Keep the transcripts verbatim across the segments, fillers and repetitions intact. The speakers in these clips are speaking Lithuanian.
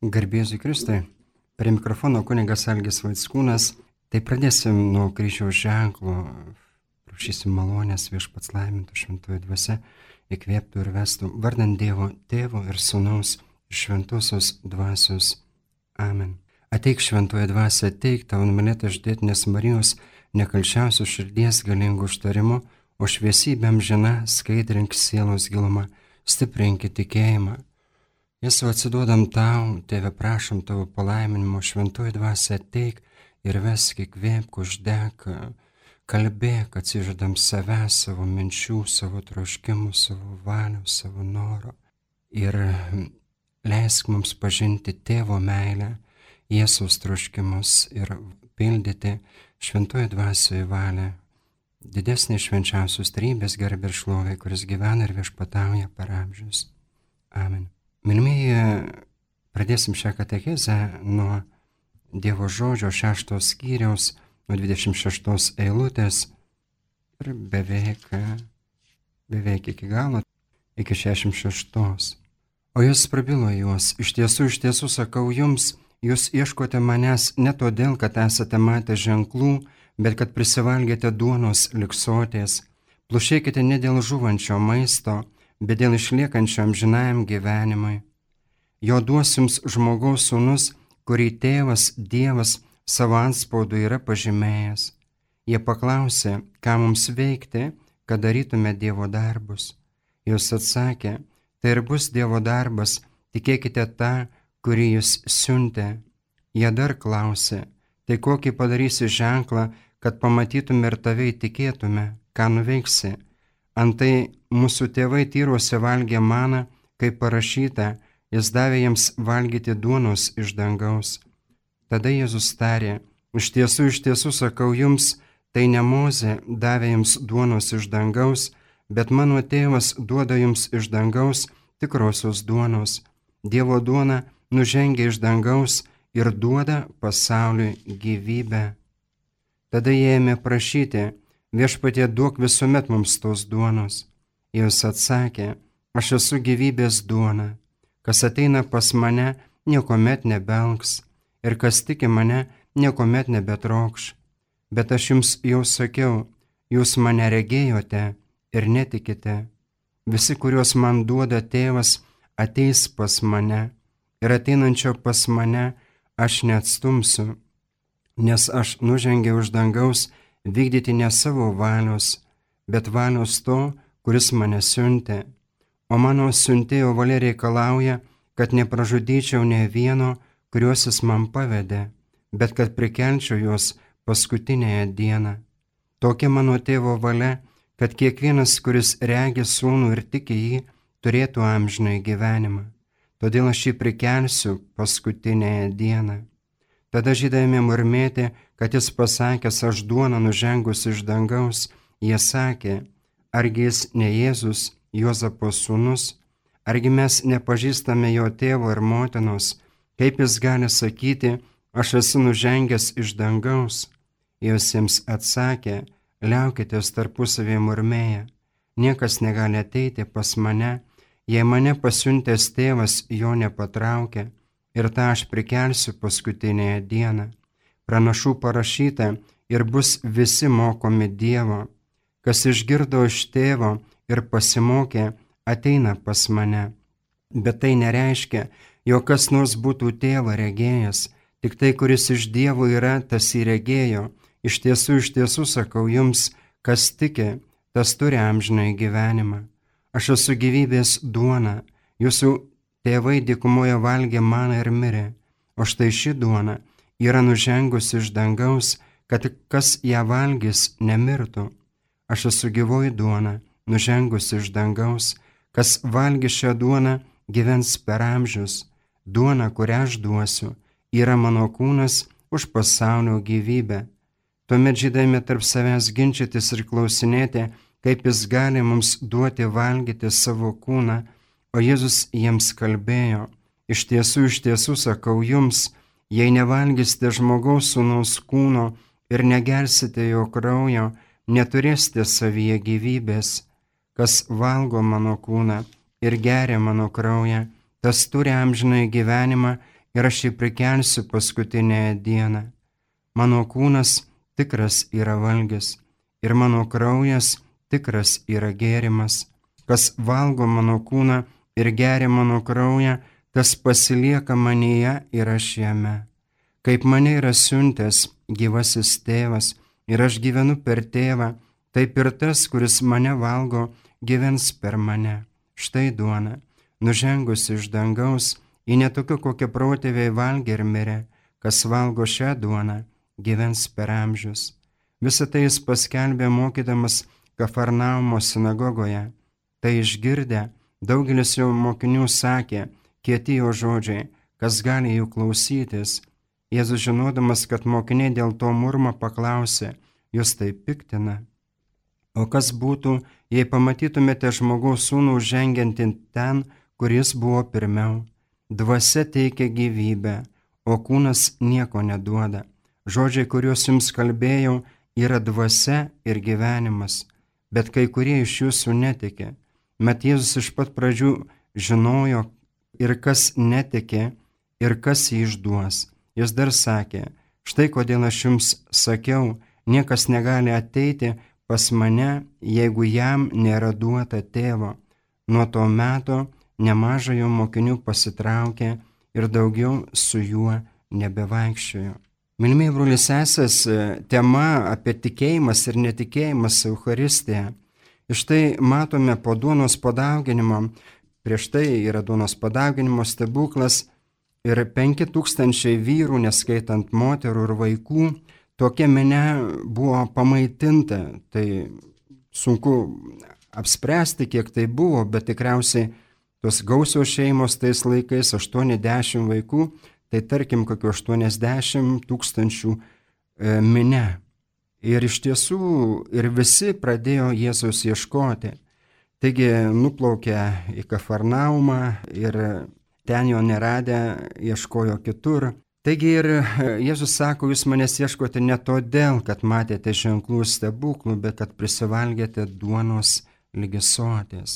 Garbėsiu Kristui, prie mikrofono kunigas Algis Vaickūnas. Tai pradėsim nuo kryžiaus ženklo, prašysim malonės viešpats laimintų šventoji dvasia, įkvėptų ir vestų, vardant Dievo Tėvo ir Sūnaus ir šventosios dvasios. Amen. Ateik šventoji dvasia, ateik tau numylėta išdėtinės Marijos, nekalčiausios širdies galingų užtarimu, o šviesybė amžina skaidrink sielos gilumą, stiprinki tikėjimą. Jėzau, atsiduodam tau, Tėve, prašom tavo palaiminimo, šventoji dvasia, ateik ir vesk, įkvėpk, uždek, kalbėk, atsižadam savęs, savo minčių, savo troškimų, savo valių, savo noro. Ir leisk mums pažinti Tėvo meilę, Jėzaus troškimus ir pildyti šventoji dvasioje valią, didesnė švenčiausios trybės garbė ir šlovė, kuris gyvena ir viešpatauja per amžius. Amen. Mylimieji, pradėsim šią katechezę nuo Dievo žodžio šeštos skyriaus, nuo dvidešimt šeštos eilutės ir beveik, beveik iki galo, iki šešiasdešimt šeštos. O jis prabilo juos, iš tiesų, iš tiesų sakau jums, jūs ieškote manęs ne todėl, kad esate matę ženklų, bet kad prisivalgėte duonos liksotės, plušėkite ne dėl žūvančio maisto, bet dėl išliekančio amžinajam gyvenimui. Jo duos jums žmogaus sūnus, kurį tėvas Dievas savo antspaudu yra pažymėjęs. Jie paklausė, ką mums veikti, kad darytume Dievo darbus. Jūs atsakė, tai ir bus Dievo darbas, tikėkite tą, kurį jis siuntė. Jie dar klausė, tai kokį padarysi ženklą, kad pamatytume ir tave įtikėtume, ką nuveiksi. Antai mūsų tėvai tyruose valgė maną, kaip parašyta, jis davė jiems valgyti duonos iš dangaus. Tada Jėzus tarė, iš tiesų, iš tiesų sakau jums, tai ne Mozė davė jums duonos iš dangaus, bet mano tėvas duoda jums iš dangaus tikrosios duonos. Dievo duona nužengia iš dangaus ir duoda pasauliui gyvybę. Tada jie ėmė prašyti, viešpatie, duok visuomet mums tos duonos. Jis atsakė, aš esu gyvybės duona, kas ateina pas mane, niekuomet nebelgs, ir kas tiki mane, niekuomet nebetrokš. Bet aš jums jau sakiau, jūs mane regėjote ir netikite. Visi, kuriuos man duoda tėvas, ateis pas mane, ir ateinančio pas mane aš neatstumsiu, nes aš nužengiau iš dangaus vykdyti ne savo valios, bet valios to, kuris mane siuntė. O mano siuntėjo valia reikalauja, kad nepražudyčiau ne vieno, kuriuos jis man pavedė, bet kad prikelčiau juos paskutinėje dieną. Tokia mano tėvo valia, kad kiekvienas, kuris regi sūnų ir tiki jį, turėtų amžinai gyvenimą. Todėl aš jį prikelsiu paskutinėje dieną. Tada žydai ėmė murmėti, kad jis pasakęs, aš duoną nužengus iš dangaus, jie sakė, argi jis ne Jėzus, Juozapo sūnus, argi mes nepažįstame jo tėvo ir motinos, kaip jis gali sakyti, aš esu nužengęs iš dangaus. Jis jiems atsakė, liaukitės tarpusavėje murmėję, niekas negali ateiti pas mane, jei mane pasiuntęs tėvas jo nepatraukia, ir tą aš prikelsiu paskutinėje dieną. Pranašų parašyta, ir bus visi mokomi Dievo. Kas išgirdo iš tėvo ir pasimokė, ateina pas mane. Bet tai nereiškia, jog kas nors būtų tėvą regėjęs, tik tai, kuris iš Dievo yra, tas jį regėjo. Iš tiesų, iš tiesų sakau jums, kas tiki, tas turi amžinai gyvenimą. Aš esu gyvybės duona, jūsų tėvai dykumoje valgė maną ir mirė, o štai ši duona yra nužengusi iš dangaus, kad kas ją valgys, nemirtų. Aš esu gyvoji duona, nužengusi iš dangaus, kas valgys šią duoną, gyvens per amžius. Duona, kurią aš duosiu, yra mano kūnas už pasaulio gyvybę. Tuomet žydai ėmė tarp savęs ginčytis ir klausinėti, kaip jis gali mums duoti valgyti savo kūną, o Jėzus jiems kalbėjo, iš tiesų, iš tiesų sakau jums, jei nevalgysite žmogaus sūnaus kūno ir negersite jo kraujo, neturėsite savyje gyvybės. Kas valgo mano kūną ir geria mano kraują, tas turi amžinai gyvenimą ir aš jį prikelsiu paskutinėje dieną. Mano kūnas tikras yra valgis ir mano kraujas tikras yra gėrimas. Kas valgo mano kūną ir geria mano kraują, tas pasilieka manyje ir aš jame. Kaip mane yra siuntęs gyvasis tėvas ir aš gyvenu per tėvą, taip ir tas, kuris mane valgo, gyvens per mane. Štai duona, nužengusi iš dangaus, ji netokia, kokia protėviai valgė ir mirė. Kas valgo šią duoną, gyvens per amžius. Visą tai jis paskelbė mokydamas Kafarnaumo sinagogoje. Tai išgirdę, daugelis jo mokinių sakė, kieti jo žodžiai, kas gali jų klausytis. Jėzus, žinodamas, kad mokiniai dėl to murma, paklausė, jūs tai piktina. O kas būtų, jei pamatytumėte žmogaus sūnų žengiantį ten, kur jis buvo pirmiau? Dvasia teikia gyvybę, o kūnas nieko neduoda. Žodžiai, kuriuos jums kalbėjau, yra dvasia ir gyvenimas, bet kai kurie iš jūsų netiki. Mat Jėzus iš pat pradžių žinojo ir kas netiki, ir kas jį išduos. Jis dar sakė, štai kodėl aš jums sakiau, niekas negali ateiti pas mane, jeigu jam nėra duota tėvo. Nuo to meto nemažai jo mokinių pasitraukė ir daugiau su juo nebevaikščiojo. Mylimieji broliai sesės, tema apie tikėjimas ir netikėjimas Eucharistiją. Ir štai matome po duonos padauginimo, prieš tai yra duonos padauginimo stebuklas ir penki tūkstančiai vyrų, neskaitant moterų ir vaikų, tokia minia buvo pamaitinta. Tai sunku apspręsti, kiek tai buvo, bet tikriausiai tos gausios šeimos tais laikais, aštuoniasdešimt vaikų, tai tarkim kokio aštuoniasdešimt tūkstančių e, minia. Ir iš tiesų ir visi pradėjo Jėzaus ieškoti. Taigi nuplaukė į Kafarnaumą ir ten jo neradę ieškojo kitur. Taigi ir Jėzus sako, jūs manęs ieškote ne todėl, kad matėte ženklų stebuklų, bet kad prisivalgėte duonos ligi soties.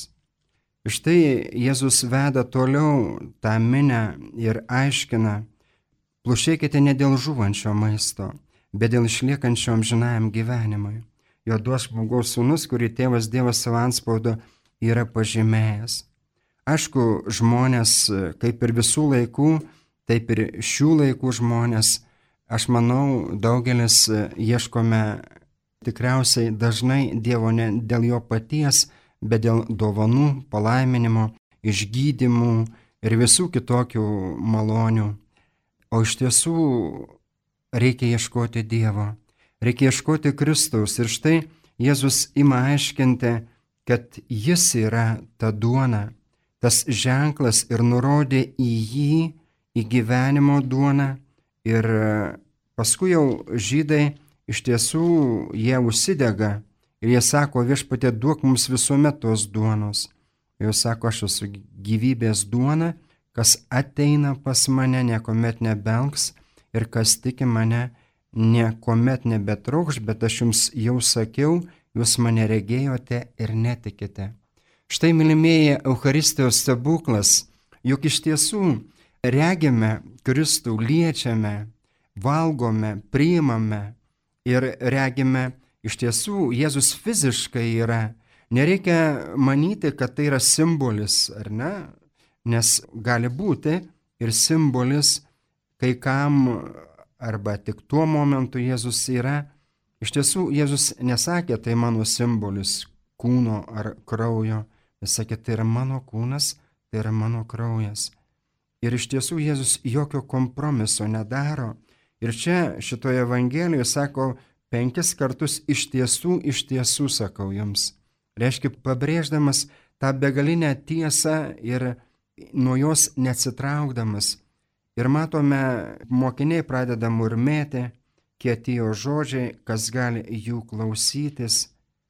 Štai Jėzus veda toliau tą minią ir aiškina, plušėkite ne dėl žūvančio maisto, bet dėl išliekančio amžinajam gyvenimui. Jo duos žmogaus sūnus, kurį tėvas Dievas savo antspaudu yra pažymėjęs. Aišku, žmonės, kaip ir visų laikų, taip ir šių laikų žmonės, aš manau, daugelis ieškome tikriausiai dažnai Dievo ne dėl jo paties, bet dėl dovanų, palaiminimo, išgydymų ir visų kitokių malonių. O iš tiesų reikia ieškoti Dievo, reikia ieškoti Kristaus. Ir štai Jėzus ima aiškinti, kad jis yra ta duona, tas ženklas ir nurodė į jį, į gyvenimo duoną. Ir paskui jau žydai iš tiesų jie užsidega. Ir jie sako, viešpatie, duok mums visuomet tos duonos. Jie sako, aš esu gyvybės duona, kas ateina pas mane, niekuomet nebelgs, ir kas tiki mane, niekuomet nebetrokš, bet aš jums jau sakiau, jūs mane regėjote ir netikite. Štai, mylimieji, Eucharistijos stebuklas, juk iš tiesų regime Kristų, liečiame, valgome, priimame ir regime. Iš tiesų, Jėzus fiziškai yra. Nereikia manyti, kad tai yra simbolis, ar ne? Nes gali būti ir simbolis, kai kam arba tik tuo momentu Jėzus yra. Iš tiesų, Jėzus nesakė, tai mano simbolis kūno ar kraujo. Jis sakė, tai yra mano kūnas, tai yra mano kraujas. Ir iš tiesų, Jėzus jokio kompromiso nedaro. Ir čia šitoje Evangelijoje sako, penkis kartus iš tiesų, iš tiesų sakau jums. Reiškia, pabrėždamas tą begalinę tiesą ir nuo jos neatsitraukdamas. Ir matome, mokiniai pradeda murmėti, kieti jo žodžiai, kas gali jų klausytis.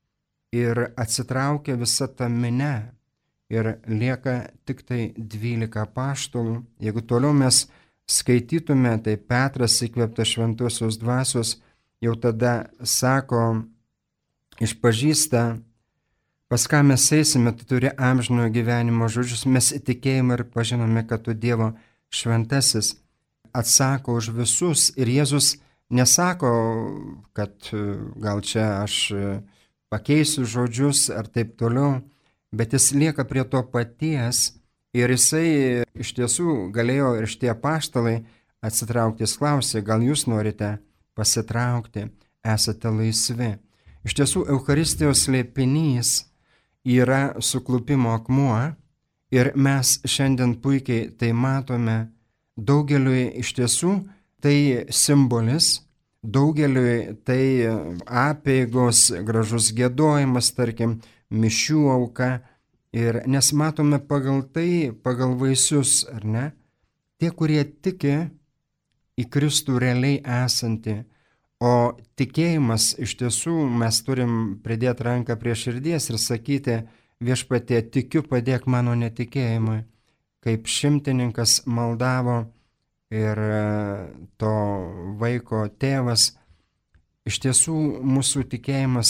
Ir atsitraukia visa ta minia. Ir lieka tik tai dvylika apaštalų. Jeigu toliau mes skaitytume, tai Petras įkvėptas šventosios dvasios jau tada sako, išpažįsta, pas ką mes eisime, tu turi amžinojo gyvenimo žodžius, mes įtikėjome ir pažinome, kad tu Dievo šventasis. atsako už visus ir Jėzus nesako, kad gal čia aš pakeisiu žodžius ar taip toliau, bet jis lieka prie to paties ir jisai iš tiesų galėjo ir šitie apaštalai atsitraukti. Jis klausė, gal jūs norite pasitraukti, esate laisvi. Iš tiesų, Eucharistijos slėpinys yra suklupimo akmuo ir mes šiandien puikiai tai matome. Daugeliui iš tiesų tai simbolis, daugeliui tai apeigos, gražus giedojimas, tarkim, mišių auka. Ir nes matome pagal tai, pagal vaisius, ar ne? Tie, kurie tiki į Kristų realiai esantį, o tikėjimas iš tiesų mes turim pridėti ranką prie širdies ir sakyti, Viešpatie, tikiu, padėk mano netikėjimui, kaip šimtininkas maldavo ir to vaiko tėvas. Iš tiesų mūsų tikėjimas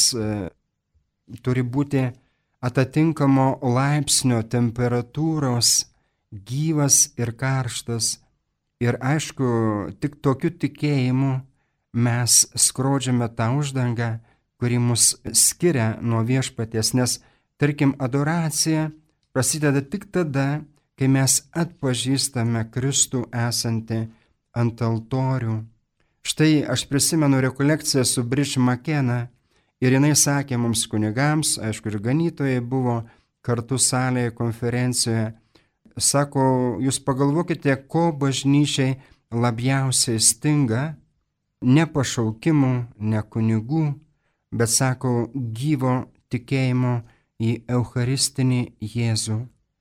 turi būti atitinkamo laipsnio temperatūros, gyvas ir karštas. Ir aišku, tik tokiu tikėjimu mes skrodžiame tą uždangą, kuri mus skiria nuo Viešpaties, nes, tarkim, adoracija prasideda tik tada, kai mes atpažįstame Kristų esantį ant altorių. Štai aš prisimenu rekolekciją su Bridge McKenna ir jinai sakė mums kunigams, aišku, ir ganytojai buvo kartu salėje konferencijoje, sako, jūs pagalvokite, ko bažnyčiai labiausiai stinga, ne pašaukimų, ne kunigų, bet, sako, gyvo tikėjimo į Eucharistinį Jėzų.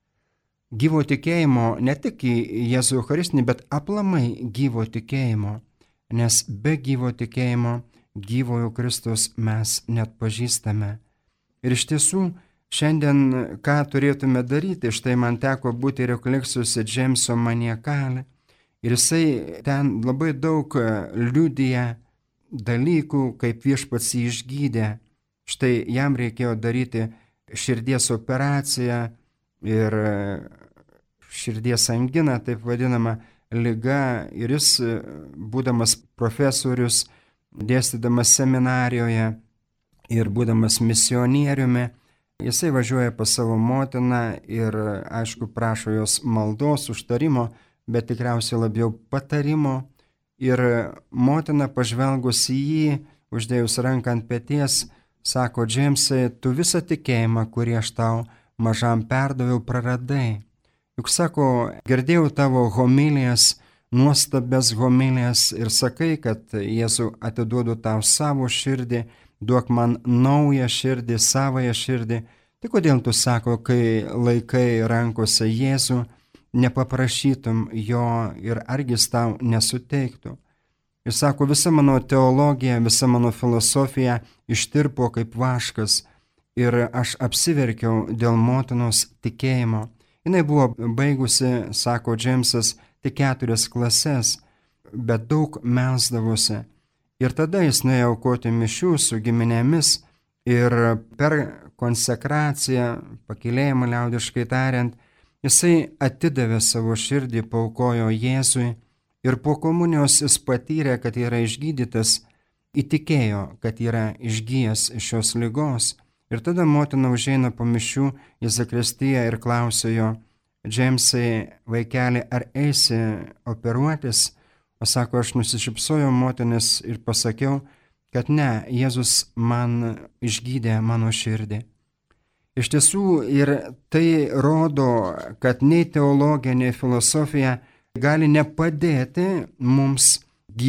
Gyvo tikėjimo ne tik į Jėzų Eucharistinį, bet aplamai gyvo tikėjimo, nes be gyvo tikėjimo gyvojo Kristaus mes net pažįstame. Ir iš tiesų, šiandien ką turėtume daryti, štai man teko būti rekolekcijose Džeimso Maniakalė ir jisai ten labai daug liudija dalykų, kaip Viešpats jį išgydė. Štai jam reikėjo daryti širdies operaciją ir širdies angina, taip vadinama liga, ir jis, būdamas profesorius, dėstydamas seminarijoje ir būdamas misionieriumi, jisai važiuoja pas savo motiną ir, aišku, prašo jos maldos, užtarimo, bet tikriausiai labiau patarimo. Ir motina, pažvelgus į jį, uždėjus ranką ant peties, sako, Džeimsai, tu visą tikėjimą, kurį aš tau mažam perdaviau, praradai. Juk, sako, girdėjau tavo homilijas, nuostabės homilijas ir sakai, kad Jėzau, atiduodu tau savo širdį, duok man naują širdį, savąją širdį. Tai kodėl tu, sako, kai laikai rankose Jėzų, nepaprašytum jo ir argi jis tau nesuteiktų? Ir sako, visa mano teologija, visa mano filosofija ištirpo kaip vaškas ir aš apsiverkiau dėl motinos tikėjimo. Jis buvo baigusi, sako Džeimsas, tik keturias klases, bet daug melsdavosi. Ir tada jis nuėjo aukoti mišių su giminėmis ir per konsekraciją, pakylėjimą liaudiškai tariant, jisai atidavė savo širdį, paaukojo Jėzui ir po komunijos jis patyrė, kad yra išgydytas, įtikėjo, kad yra išgijęs iš šios ligos. Ir tada motina užeina po mišių į zakristiją ir klausė jo, Džeimsai, vaikeli, ar eisi operuotis? O sako, aš nusišypsojau motinis ir pasakiau, kad ne, Jėzus man išgydė mano širdį. Iš tiesų ir tai rodo, kad nei teologija, nei filosofija gali nepadėti mums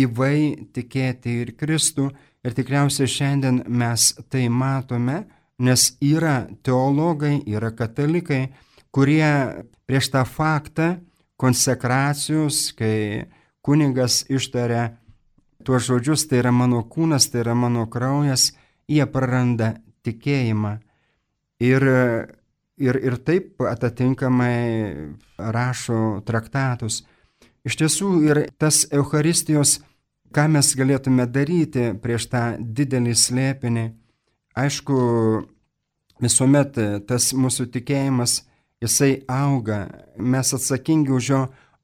gyvai tikėti ir Kristų. Ir tikriausiai šiandien mes tai matome, nes yra teologai, yra katalikai, kurie prieš tą faktą konsekracijos, kai kunigas ištaria tuos žodžius, tai yra mano kūnas, tai yra mano kraujas, jie praranda tikėjimą. Ir, ir, ir taip atitinkamai rašo traktatus. Iš tiesų ir tas Eucharistijos, ką mes galėtume daryti prieš tą didelį slėpinį, aišku, visuomet tas mūsų tikėjimas, jisai auga, mes atsakingi už jo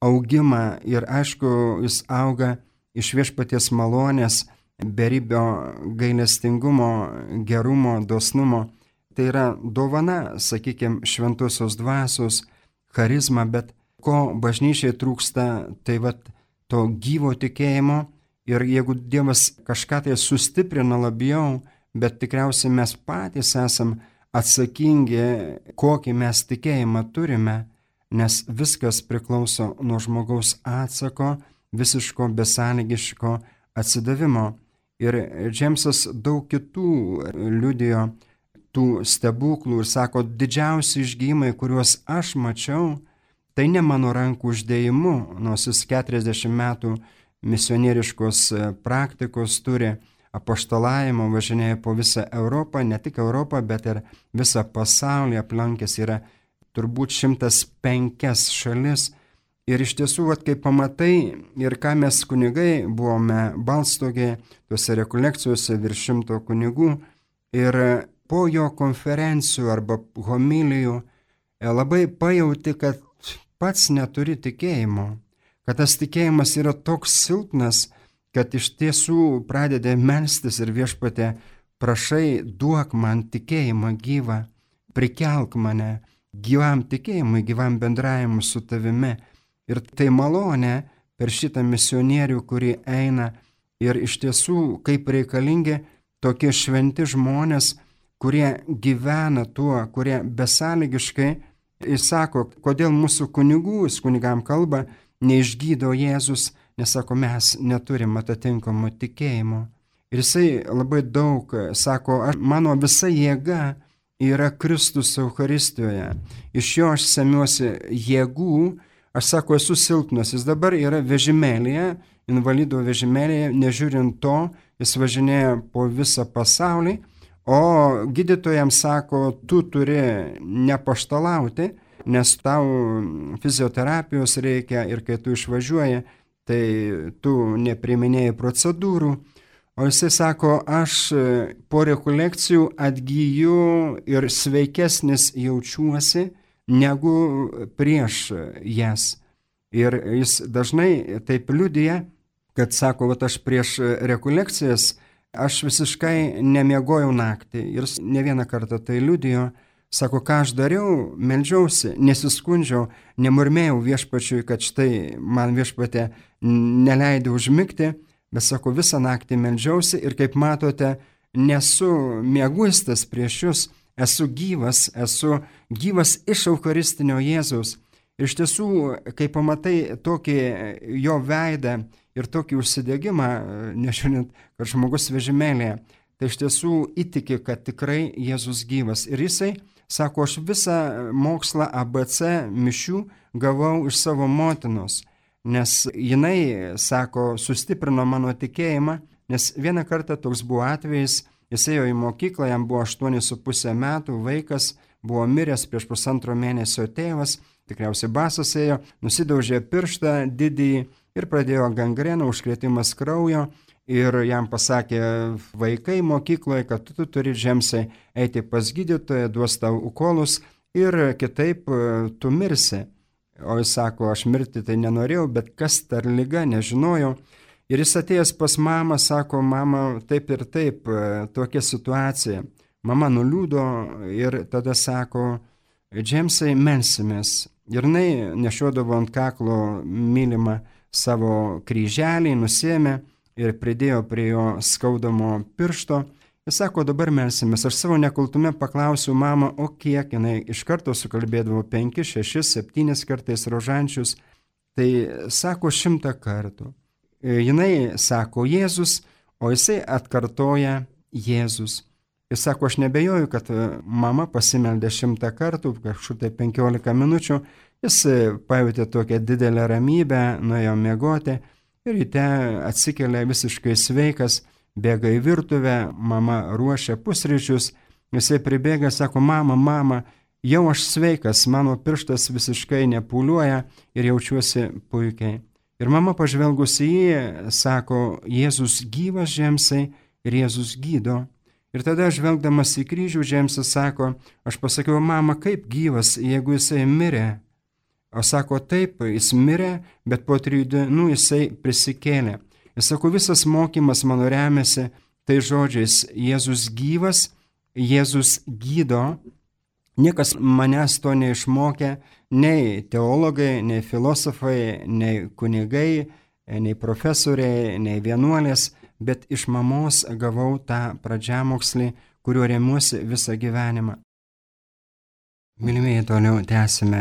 augimą ir aišku, jis auga iš viešpaties malonės, beribio gailestingumo, gerumo, dosnumo. Tai yra dovana, sakykime, šventosios dvasios, charizma, bet ko bažnyčiai trūksta, tai vat to gyvo tikėjimo. Ir jeigu Dievas kažką tai sustiprina labiau, bet tikriausiai mes patys esam atsakingi, kokį mes tikėjimą turime, nes viskas priklauso nuo žmogaus atsako, visiško besąlygiško atsidavimo. Ir Džemsas daug kitų liudijo tų stebuklų ir sako, didžiausi išgijimai, kuriuos aš mačiau, tai ne mano rankų uždėjimu, nors jis keturiasdešimt metų misionieriškos praktikos turi, apaštalavimo, važinėja po visą Europą, ne tik Europą, bet ir visą pasaulį aplankęs, yra turbūt šimtas penkias šalis. Ir iš tiesų, vat, kai pamatai ir ką mes kunigai buvome Balstogėje, tuose rekolekcijose virš šimto kunigų, ir po jo konferencijų arba homilijų labai pajauti, kad pats neturi tikėjimo, kad tas tikėjimas yra toks silpnas, kad iš tiesų pradedi melstis ir Viešpatie, prašai, duok man tikėjimą gyvą, prikelk mane gyvam tikėjimui, gyvam bendravimui su tavimi. Ir tai malonė per šitą misionierių, kurį eina ir iš tiesų kaip reikalingi tokie šventi žmonės, kurie gyvena tuo, kurie besąlygiškai, jis sako, kodėl mūsų kunigų, jis kunigam kalba, neišgydo Jėzus, nes sako, mes neturim atitinkamo tikėjimo. Ir jisai labai daug sako, mano visa jėga yra Kristus Eucharistijoje. Iš jo aš semiuosi jėgų, aš sako, esu silpnas. Jis dabar yra vežimėlėje, invalido vežimėlėje, nežiūrint to, jis važinėja po visą pasaulį, o gydytojams sako, tu turi nepaštalauti, nes tau fizioterapijos reikia ir kai tu išvažiuoji, tai tu nepriminėjai procedūrų. O jisai sako, aš po rekolekcijų atgyju ir sveikesnis jaučiuosi negu prieš jas. Ir jis dažnai taip liudija, kad sako, vat aš prieš rekolekcijas, aš visiškai nemiegojau naktį. Ir ne vieną kartą tai liudijo. Sako, ką aš dariau, meldžiausi, nesiskundžiau, nemurmėjau Viešpačiui, kad štai man Viešpatė neleido užmigti, bet sako, visą naktį meldžiausi ir kaip matote, nesu mieguistas prieš jūs, esu gyvas, esu gyvas iš Eucharistinio Jėzaus. Ir iš tiesų, kai pamatai tokį jo veidą ir tokį užsidegimą, nežinant, kad žmogus vežimėlėje, tai iš tiesų įtiki, kad tikrai Jėzus gyvas. Ir jisai sako, aš visą mokslą A B C mišių gavau iš savo motinos, nes jinai, sako, sustiprino mano tikėjimą, nes vieną kartą toks buvo atvejis, jis ėjo į mokyklą, jam buvo aštuoni su pusė metų, vaikas buvo miręs prieš pusantro mėnesio tėvas, tikriausiai basas ėjo, nusidaužė pirštą didįjį ir pradėjo gangrena, užkrėtimas kraujo. Ir jam pasakė vaikai mokykloje, kad tu turi Džemsai eiti pas gydytoją, duos tau ukolus ir kitaip tu mirsi. O jis sako, aš mirti tai nenorėjau, bet kas tar liga, nežinojau. Ir jis atėjęs pas mamą, sako, mama, taip ir taip, tokia situacija. Mama nuliūdo ir tada sako, Džemsai, melsimės. Ir jinai nešiodavo ant kaklo mylimą savo kryželį, nusėmė ir pridėjo prie jo skaudamo piršto. Jis sako, dabar melsimės. Aš savo nekaltume paklausiau mamą, o kiek jinai iš karto sukalbėdavo penkis, šešis, septynis kartais rožančius. Tai sako šimtą kartų. Jinai sako Jėzus, o jisai atkartoja Jėzus. Jis sako, aš nebejoju, kad mama pasimeldė šimtą kartų, kažkur tai penkiolika minučių. Jis pajutė tokią didelę ramybę, nuėjo miegoti. Ir ryte atsikelia visiškai sveikas, bėga į virtuvę, mama ruošia pusryčius, jisai pribėga, sako, mama, mama, jau aš sveikas, mano pirštas visiškai nepūliuoja ir jaučiuosi puikiai. Ir mama pažvelgusi į jį, sako, Jėzus gyvas, Džemsai, ir Jėzus gydo. Ir tada žvelgdamas į kryžių, Džemsas sako, aš pasakiau, mama, kaip gyvas, jeigu jisai mirė. O sako, taip, jis mirė, bet po trijų dienų jisai prisikėlė. Jis sako, visas mokymas mano remiasi tai žodžiais, Jėzus gyvas, Jėzus gydo. Niekas manęs to neišmokė, nei teologai, nei filosofai, nei kunigai, nei profesoriai, nei vienuolės, bet iš mamos gavau tą pradžiamokslį, kuriuo remiuosi visą gyvenimą. Mylimieji, toliau tęsime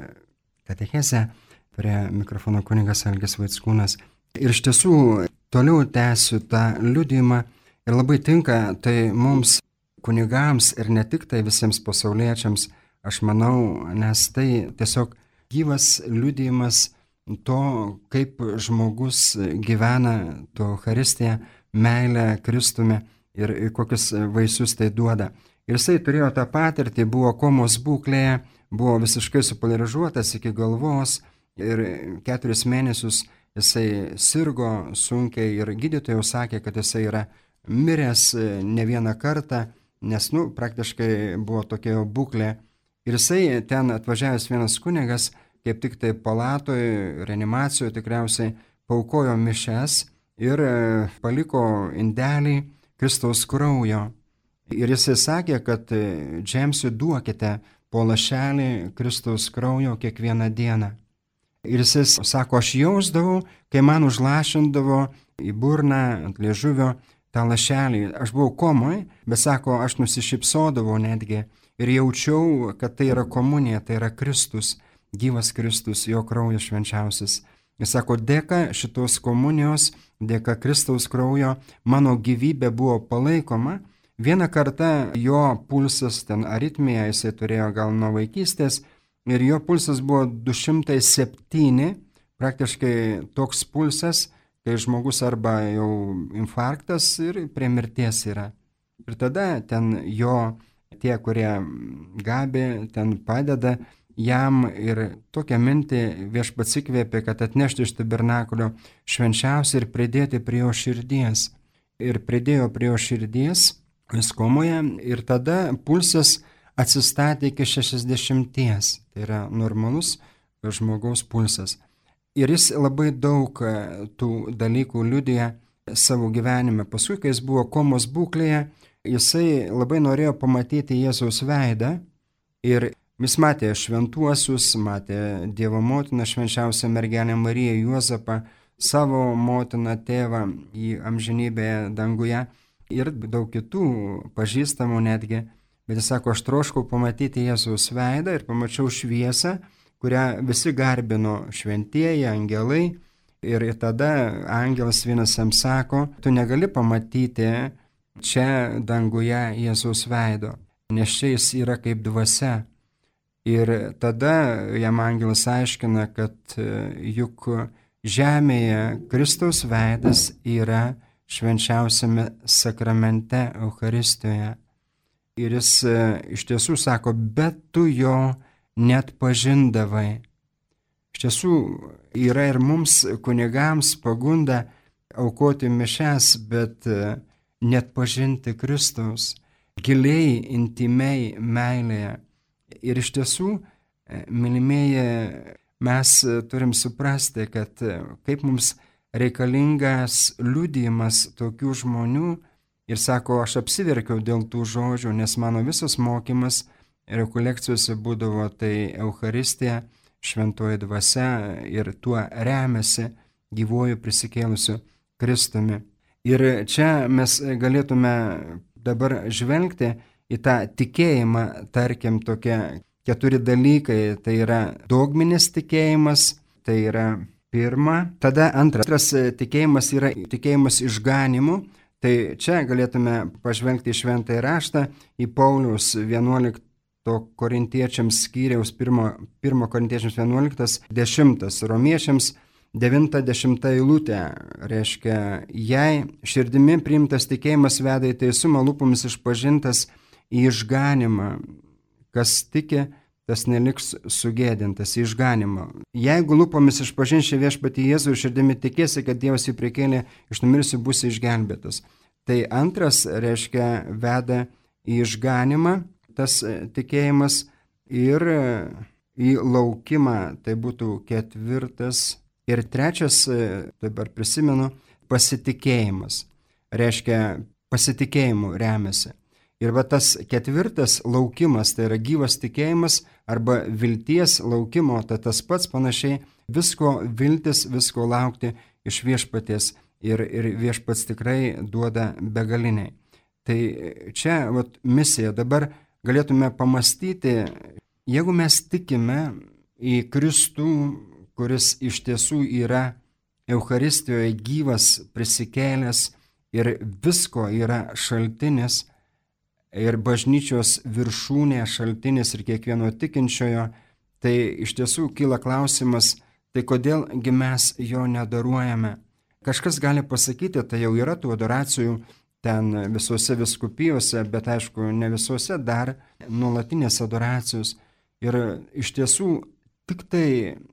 katechezę, prie mikrofono kunigas Algis Vaickūnas. Ir iš tiesų toliau tęsiu tą liudijimą ir labai tinka tai mums kunigams ir ne tik tai visiems pasauliečiams, aš manau, nes tai tiesiog gyvas liudijimas to, kaip žmogus gyvena to Eucharistiją, meilę Kristumi ir kokius vaisius tai duoda. Ir jisai turėjo tą patirtį, buvo komos būklėje, buvo visiškai supolarizuotas iki galvos ir keturis mėnesius jisai sirgo sunkiai ir gydytojai sakė, kad jisai yra miręs ne vieną kartą, nes, nu, praktiškai buvo tokia būklė. Ir jisai ten atvažiavęs vienas kunigas, kaip tik tai palatoje, reanimacijoje tikriausiai paukojo mišes ir paliko indelį Kristaus kraujo. Ir jisai sakė, kad Džemsui duokite po lašelį Kristaus kraujo kiekvieną dieną. Ir jisai sako, aš jausdavau, kai man užlašindavo į burną ant liežuvio tą lašelį. Aš buvau komoj, bet sako, aš nusišypsodavau netgi ir jaučiau, kad tai yra komunija, tai yra Kristus, gyvas Kristus, jo kraujas švenčiausias. Jis sako, dėka šitos komunijos, dėka Kristaus kraujo, mano gyvybė buvo palaikoma. Vieną kartą jo pulsas, ten aritmija, jisai turėjo gal nuo vaikystės, ir jo pulsas buvo du šimtai septyni, praktiškai toks pulsas, kai žmogus arba jau infarktas ir prie mirties yra. Ir tada ten jo, tie, kurie gabi, ten padeda jam ir tokią mintį viešpats įkvėpė, kad atnešti iš tabernakulio švenčiausią ir pridėti prie jo širdies. Ir pridėjo prie jo širdies, jis komoje, ir tada pulsas atsistatė iki šešiasdešimties. Tai yra normalus žmogaus pulsas. Ir jis labai daug tų dalykų liudija savo gyvenime. Paskui, kai jis buvo komos būklėje, jisai labai norėjo pamatyti Jėzaus veidą. Ir jis matė šventuosius, matė Dievo motiną, švenčiausią mergelę Mariją, Juozapą, savo motiną, tėvą į amžinybę danguje. Ir daug kitų pažįstamų netgi, bet jis sako, aš troškau pamatyti Jėzaus veidą ir pamačiau šviesą, kurią visi garbino šventieji, angelai. Ir tada angelas vienas jam sako, tu negali pamatyti čia danguje Jėzaus veido, nes čia jis yra kaip dvasia. Ir tada jam angelas aiškina, kad juk žemėje Kristaus veidas yra švenčiausiame sakramente Eucharistijoje. Ir jis iš tiesų sako, bet tu jo net pažindavai. Iš tiesų yra ir mums kunigams pagunda aukoti mišes, bet net pažinti Kristaus giliai, intimiai meilėje. Ir iš tiesų, mylimieji, mes turim suprasti, kad kaip mums reikalingas liudijimas tokių žmonių. Ir sako, aš apsiverkiau dėl tų žodžių, nes mano visas mokymas rekolekcijose būdavo tai Eucharistija, šventoji dvasia, ir tuo remiasi gyvuoju prisikėlusiu Kristumi. Ir čia mes galėtume dabar žvelgti į tą tikėjimą, tarkim, tokie keturi dalykai. Tai yra dogminis tikėjimas, tai yra pirma. Tada antras tikėjimas yra tikėjimas išganimu. Tai čia galėtume pažvelgti į šventąjį raštą, į Pauliaus vienuolikto korintiečiams skyriaus pirmo korintiečiams vienuoliktas dešimtas, romiečiams devinta dešimta eilutė. Reiškia, jei širdimi priimtas tikėjimas veda į teisumą, lūpomis išpažintas į išganimą, kas tiki, tas neliks sugėdintas, į išganimą. Jeigu lūpomis išpažinsi viešpatį Jėzų ir širdimi tikėsi, kad Dievas jį prikėlė iš numirusių, būsi išgelbėtas. Tai antras, reiškia, veda į išganimą tas tikėjimas. Ir į laukimą, tai būtų ketvirtas. Ir trečias, dabar prisimenu, pasitikėjimas. Reiškia, pasitikėjimu remiasi. Ir va tas ketvirtas laukimas, tai yra gyvas tikėjimas arba vilties laukimo, tai tas pats panašiai visko viltis, visko laukti iš viešpaties ir, ir viešpats tikrai duoda begaliniai. Tai čia vat, misija. Dabar galėtume pamastyti, jeigu mes tikime į Kristų, kuris iš tiesų yra Eucharistijoje gyvas, prisikėlęs ir visko yra šaltinis ir bažnyčios viršūnė šaltinis ir kiekvieno tikinčiojo, tai iš tiesų kyla klausimas, tai kodėlgi mes jo neadoruojame. Kažkas gali pasakyti, tai jau yra tų adoracijų ten visose viskupijose, bet aišku, ne visose dar nuolatinės adoracijos. Ir iš tiesų tik tai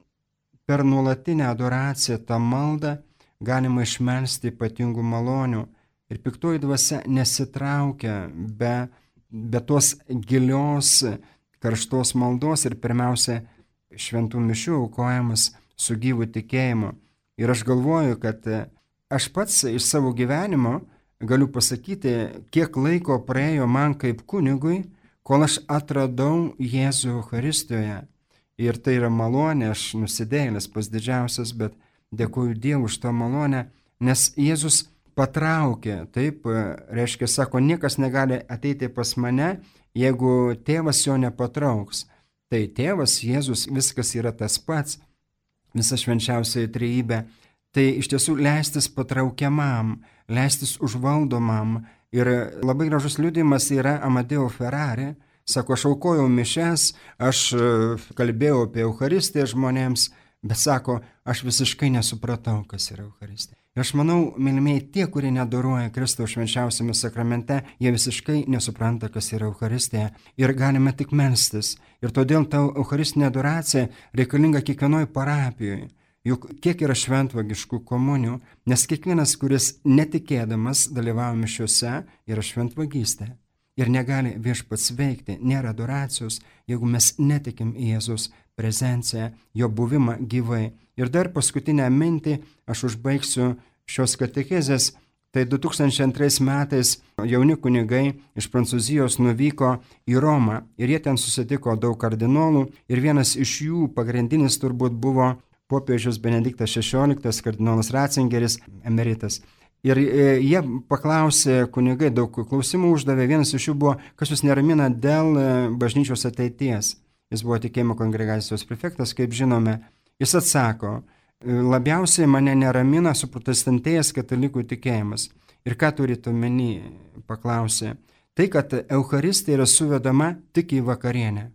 per nuolatinę adoraciją tą maldą galima išmelsti ypatingų malonių. Ir piktoji dvasia nesitraukia be, be tos gilios, karštos maldos ir pirmiausia šventų mišių aukojamas su gyvu tikėjimu. Ir aš galvoju, kad aš pats iš savo gyvenimo galiu pasakyti, kiek laiko praėjo man kaip kunigui, kol aš atradau Jėzų Eucharistijoje. Ir tai yra malonė, aš nusidėjėlis pas didžiausias, bet dėkuoju Dievui už tą malonę, nes Jėzus patraukė, taip, reiškia, sako, niekas negali ateiti pas mane, jeigu tėvas jo nepatrauks. Tai tėvas, Jėzus, viskas yra tas pats, visa švenčiausioji trejybė. Tai iš tiesų leistis patraukiamam, leistis užvaldomam. Ir labai gražus liudijimas yra Amadeo Ferrari. Sako, aš aukojau mišes, aš kalbėjau apie Eucharistiją žmonėms, bet sako, aš visiškai nesupratau, kas yra Eucharistija. Ir aš manau, mylimieji, tie, kurie neadoruoja Kristaus švenčiausiame sakramente, jie visiškai nesupranta, kas yra Eucharistija. Ir galime tik melstis. Ir todėl ta Eucharistinė adoracija reikalinga kiekvienoj parapijoje. Juk kiek yra šventvagiškų komunių, nes kiekvienas, kuris netikėdamas dalyvauja mišiuose, yra šventvagystė. Ir negali viešpats veikti, nėra adoracijos, jeigu mes netikim į Jėzus prezenciją, jo buvimą gyvai. Ir dar paskutinę mintį aš užbaigsiu šios katechezės. Tai du tūkstančiai antrais metais jauni kunigai iš Prancūzijos nuvyko į Romą ir jie ten susitiko daug kardinolų ir vienas iš jų pagrindinis turbūt buvo popiežius Benediktas šešioliktas, kardinolas Ratzingeris, emeritas. Ir jie paklausė, kunigai daug klausimų uždavė, vienas iš jų buvo, kas jūs neramina dėl bažnyčios ateities. Jis buvo tikėjimo kongregacijos prefektas, kaip žinome. Jis atsako, labiausiai mane neramina su protestantėjęs katalikų tikėjimas. Ir ką turite omeny, paklausė. Tai, kad Eucharistija yra suvedama tik į vakarienę.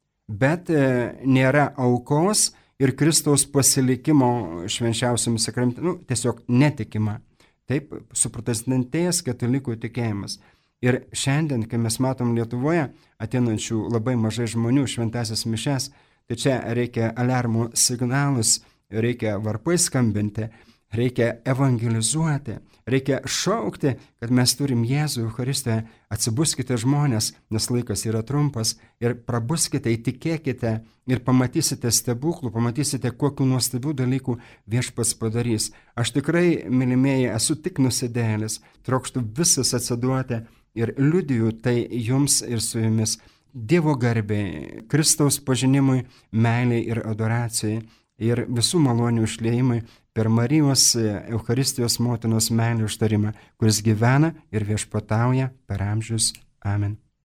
Bet nėra aukos ir Kristaus pasilikimo švenčiausiam sakramente, nu, tiesiog netikima. Taip, su protestantėjęs katalikų tikėjimas. Ir šiandien, kai mes matom Lietuvoje ateinančių labai mažai žmonių šventąsias mišes, tai čia reikia aliarmų signalus, reikia varpai skambinti, reikia evangelizuoti, reikia šaukti, kad mes turim Jėzų Eucharistijoje. Atsibuskite žmonės, nes laikas yra trumpas, ir prabuskite, įtikėkite ir pamatysite stebuklų, pamatysite, kokių nuostabių dalykų viešpats padarys. Aš tikrai, mylimieji, esu tik nusidėjėlis, trokštų visas atsiduoti ir liudiju tai jums ir su jumis. Dievo garbei, Kristaus pažinimui, meiliai ir adoracijai ir visų malonių išliejimui per Marijos Eucharistijos motinos meilę užtarimą, kuris gyvena ir viešpatauja per amžius. Amen.